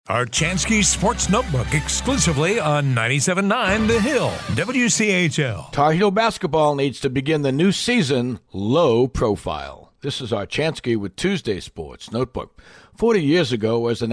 Archansky Sports Notebook exclusively on 97.9 The Hill, WCHL. Tar Heel basketball needs to begin the new season low profile. This is Archansky with Tuesday Sports Notebook. 40 years ago, as the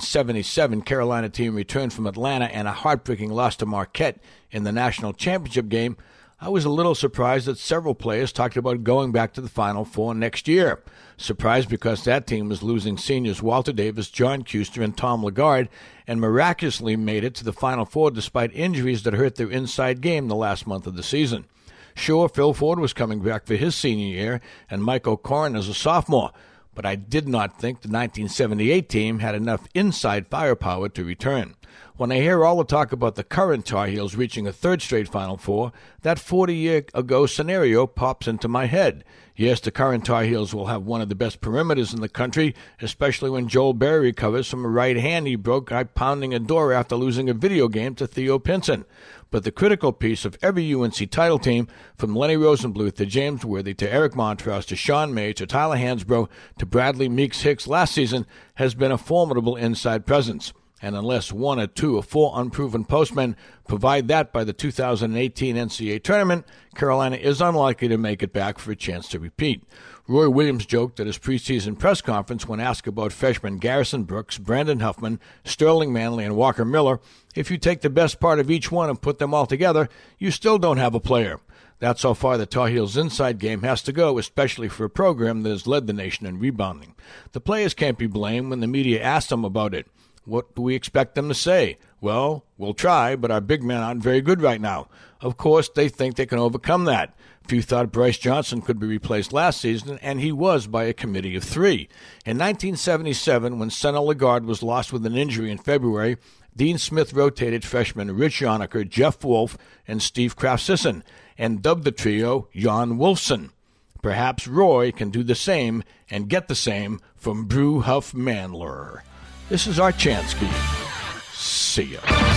1977 Carolina team returned from Atlanta and a heartbreaking loss to Marquette in the national championship game, I was a little surprised that several players talked about going back to the Final Four next year. Surprised because that team was losing seniors Walter Davis, John Kuester, and Tom Lagarde, and miraculously made it to the Final Four despite injuries that hurt their inside game the last month of the season. Sure, Phil Ford was coming back for his senior year, and Mike O'Koren as a sophomore, but I did not think the 1978 team had enough inside firepower to return. When I hear all the talk about the current Tar Heels reaching a third straight Final Four, that 40-year-ago scenario pops into my head. Yes, the current Tar Heels will have one of the best perimeters in the country, especially when Joel Berry recovers from a right hand he broke by pounding a door after losing a video game to Theo Pinson. But the critical piece of every UNC title team, from Lenny Rosenbluth to James Worthy to Eric Montross to Sean May to Tyler Hansbrough to Bradley Meeks Hicks last season, has been a formidable inside presence. And unless one or two or four unproven postmen provide that by the 2018 NCAA tournament, Carolina is unlikely to make it back for a chance to repeat. Roy Williams joked at his preseason press conference when asked about freshmen Garrison Brooks, Brandon Huffman, Sterling Manley, and Walker Miller, if you take the best part of each one and put them all together, you still don't have a player. That's how far the Tar Heels' inside game has to go, especially for a program that has led the nation in rebounding. The players can't be blamed when the media asks them about it. What do we expect them to say? Well, we'll try, but our big men aren't very good right now. Of course, they think they can overcome that. Few thought Bryce Johnson could be replaced last season, and he was by a committee of three. In 1977, when Senna Lagarde was lost with an injury in February, Dean Smith rotated freshmen Rich Yoniker, Jeff Wolf, and Steve Kraft-Sisson, and dubbed the trio Jan Wolfson. Perhaps Roy can do the same and get the same from Brew Huff Mandler. This is Archansky. See ya.